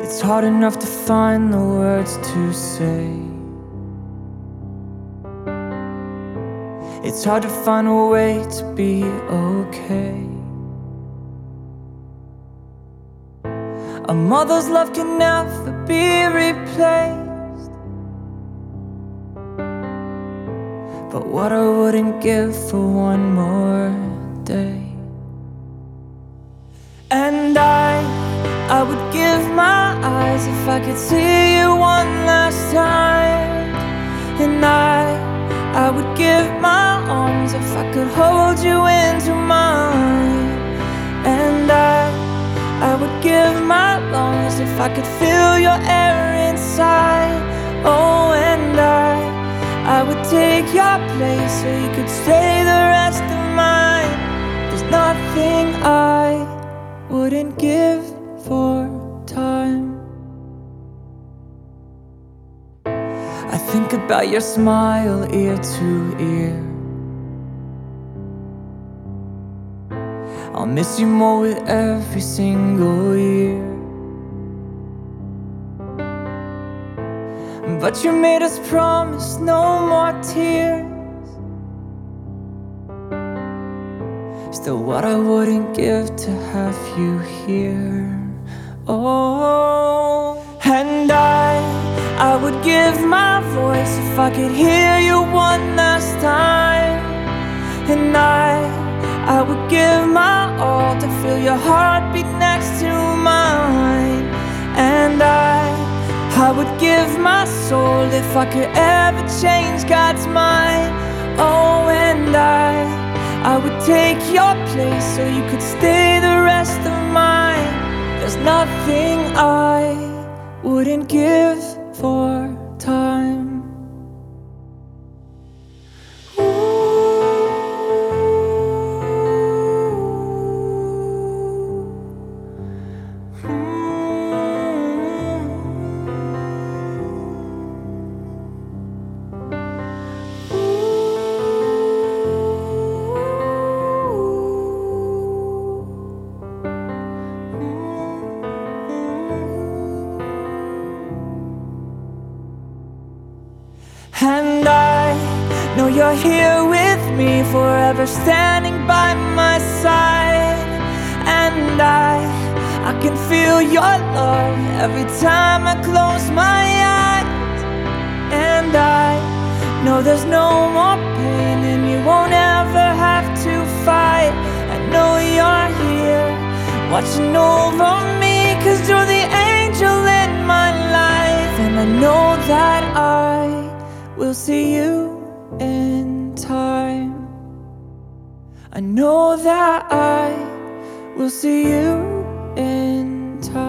It's hard enough to find the words to say. It's hard to find a way to be okay. A mother's love can never be replaced, but what I wouldn't give for one more day. And I would give my eyes if I could see you one last time. And I would give my arms if I could hold you into mine. And I would give my lungs if I could feel your air inside. Oh, and I would take your place so you could stay the rest of mine. There's nothing I wouldn't give for time. I think about your smile ear to ear. I'll miss you more with every single year. But you made us promise no more tears. Still, what I wouldn't give to have you here. Oh, and I would give my voice if I could hear you one last time. And I would give my all to feel your heartbeat next to mine. And I would give my soul if I could ever change God's mind. Oh, and I would take your place so you could stay the rest of mine. There's nothing I wouldn't give for time. And I know you're here with me, forever standing by my side. And I can feel your love every time I close my eyes. And I know there's no more pain and you won't ever have to fight. I know you're here watching over me, 'cause you're the angel in my life. And I know that we'll see you in time. I know that I will see you in time.